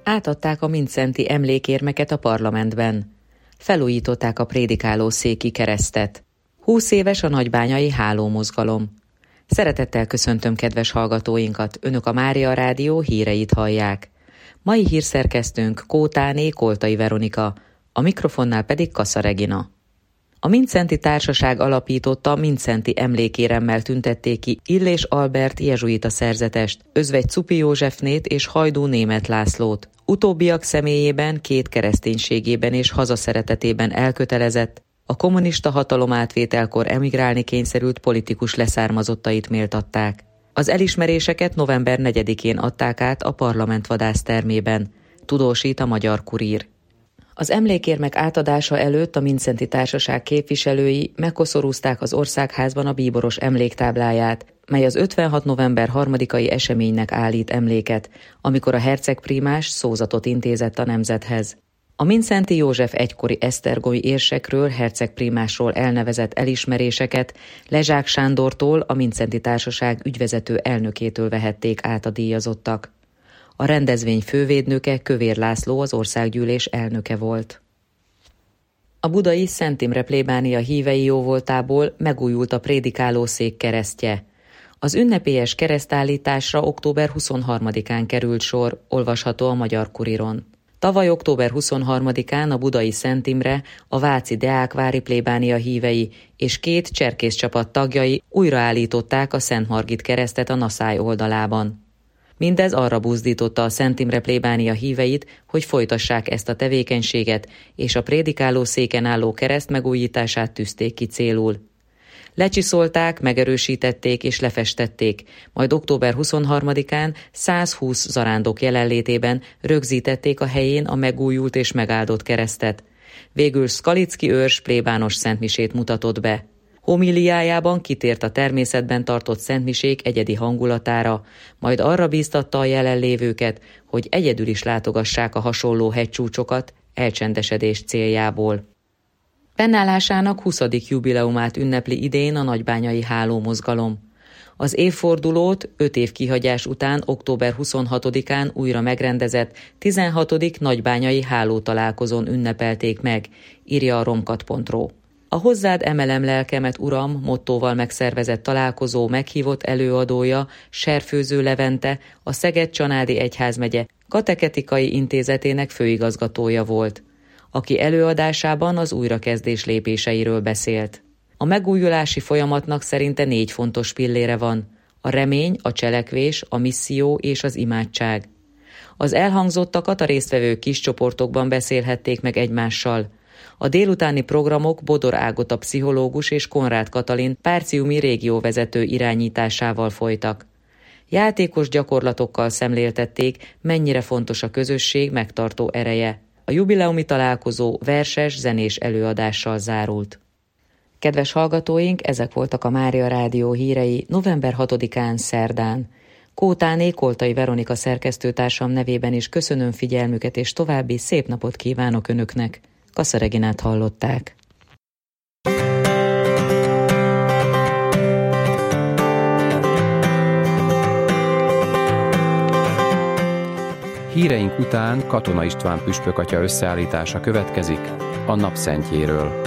Átadták a Mindszenty emlékérmeket a parlamentben. Felújították a prédikálószéki keresztet. 20 éves a nagybányai hálómozgalom. Szeretettel köszöntöm kedves hallgatóinkat, Önök a Mária Rádió híreit hallják. Mai hírszerkesztőnk Kótáné Koltai Veronika, a mikrofonnál pedig Kassa Regina. A Mindszenty Társaság alapította Mindszenty emlékéremmel tüntették ki Illés Albert jezsuita szerzetest, Özvegy Cupy Józsefnét és Hajdú Németh Lászlót. Utóbbiak személyében, két kereszténységében és hazaszeretetében elkötelezett, a kommunista hatalomátvételkor emigrálni kényszerült politikus leszármazottait méltatták. Az elismeréseket november 4-én adták át a parlament vadásztermében, tudósít a Magyar Kurír. Az emlékérmek átadása előtt a Mindszenty Társaság képviselői megkoszorúzták az Országházban a bíboros emléktábláját, mely az 56. november 3-ai eseménynek állít emléket, amikor a hercegprímás szózatot intézett a nemzethez. A Mindszenty József egykori esztergomi érsekről, hercegprímásról elnevezett elismeréseket Lezsák Sándortól, a Mindszenty Társaság ügyvezető elnökétől vehették át a díjazottak. A rendezvény fővédnöke Kövér László, az országgyűlés elnöke volt. A budai Szent Imre plébánia hívei jóvoltából megújult a prédikálószék keresztje. Az ünnepélyes keresztállításra október 23-án került sor, olvasható a Magyar Kuríron. Tavaly október 23-án a budai Szent Imre, a váci Deákvári plébánia hívei és 2 cserkészcsapat tagjai újraállították a Szent Margit keresztet a Naszály oldalában. Mindez arra buzdította a Szent Imre plébánia híveit, hogy folytassák ezt a tevékenységet, és a prédikálószéken álló kereszt megújítását tűzték ki célul. Lecsiszolták, megerősítették és lefestették, majd október 23-án 120 zarándok jelenlétében rögzítették a helyén a megújult és megáldott keresztet. Végül Skalicki őrs plébános szentmisét mutatott be. Homiliájában kitért a természetben tartott szentmisék egyedi hangulatára, majd arra bíztatta a jelenlévőket, hogy egyedül is látogassák a hasonló hegycsúcsokat elcsendesedés céljából. Fennállásának 20. jubileumát ünnepli idén a nagybányai hálómozgalom. Az évfordulót 5 év kihagyás után október 26-án újra megrendezett 16. nagybányai hálótalálkozón ünnepelték meg, írja a romkat.ro. A Hozzád emelem lelkemet, Uram mottóval megszervezett találkozó meghívott előadója Serfőző Levente, a Szeged-Csanádi Egyházmegye kateketikai intézetének főigazgatója volt, aki előadásában az újrakezdés lépéseiről beszélt. A megújulási folyamatnak szerinte 4 fontos pillére van: a remény, a cselekvés, a misszió és az imádság. Az elhangzottakat a résztvevők kis csoportokban beszélhették meg egymással. A délutáni programok Bodor Ágota pszichológus és Konrád Katalin párciumi régióvezető irányításával folytak. Játékos gyakorlatokkal szemléltették, mennyire fontos a közösség megtartó ereje. A jubileumi találkozó verses, zenés előadással zárult. Kedves hallgatóink, ezek voltak a Mária Rádió hírei november 6-án szerdán. Kótáné Koltai Veronika szerkesztőtársam nevében is köszönöm figyelmüket, és további szép napot kívánok Önöknek. Kassa Reginát hallották. Híreink után Katona István püspök atya összeállítása következik a napszentjéről.